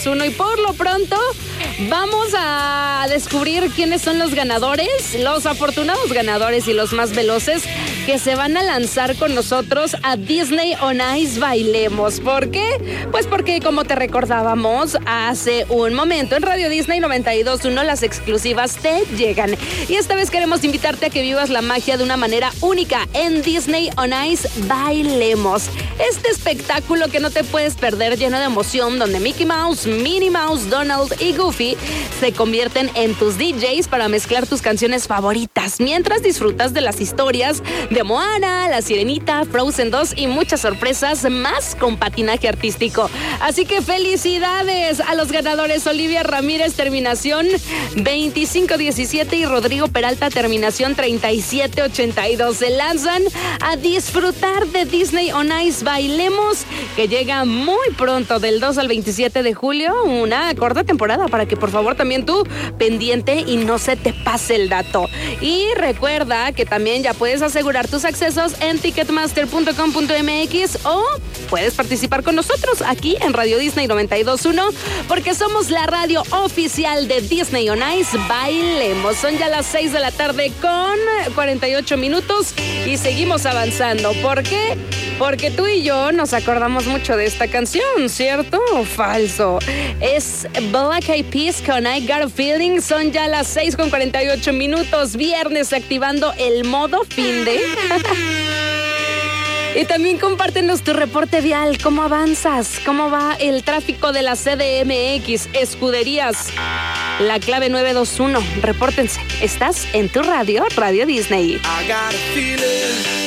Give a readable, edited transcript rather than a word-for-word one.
Y por lo pronto vamos a descubrir quiénes son los ganadores, los afortunados ganadores y los más veloces que se van a lanzar con nosotros a Disney on Ice Bailemos. ¿Por qué? Pues porque, como te recordábamos hace un momento, en Radio Disney 92.1 las exclusivas te llegan. Y esta vez queremos invitarte a que vivas la magia de una manera única en Disney on Ice Bailemos. Este espectáculo que no te puedes perder, lleno de emoción, donde Mickey Mouse, Minnie Mouse, Donald y Goofy se convierten en tus DJs para mezclar tus canciones favoritas, mientras disfrutas de las historias de Moana, La Sirenita, Frozen 2 y muchas sorpresas más con patinaje artístico. Así que felicidades a los ganadores: Olivia Ramírez, terminación 2517, y Rodrigo Peralta, terminación 3782. Se lanzan a disfrutar de Disney on Ice Bailemos, que llega muy pronto, del 2 al 27 de julio, una corta temporada para que por favor también tú pendiente y no se te pase el dato. Y recuerda que también ya puedes asegurar tus accesos en ticketmaster.com.mx o puedes participar con nosotros aquí en Radio Disney 92.1, porque somos la radio oficial de Disney on Ice Bailemos. Son ya las 6 de la tarde con 48 minutos y seguimos avanzando. ¿Por qué? Porque tú y yo nos acordamos mucho de esta canción, ¿cierto o falso? Es Black Eyed Peas con I Got a Feeling. Son ya las 6 con 48 minutos, viernes, activando el modo fin de... Y también compártenos tu reporte vial. ¿Cómo avanzas? ¿Cómo va el tráfico de la CDMX? Escuderías, la clave 921. Repórtense. Estás en tu radio, Radio Disney. I got a feeling.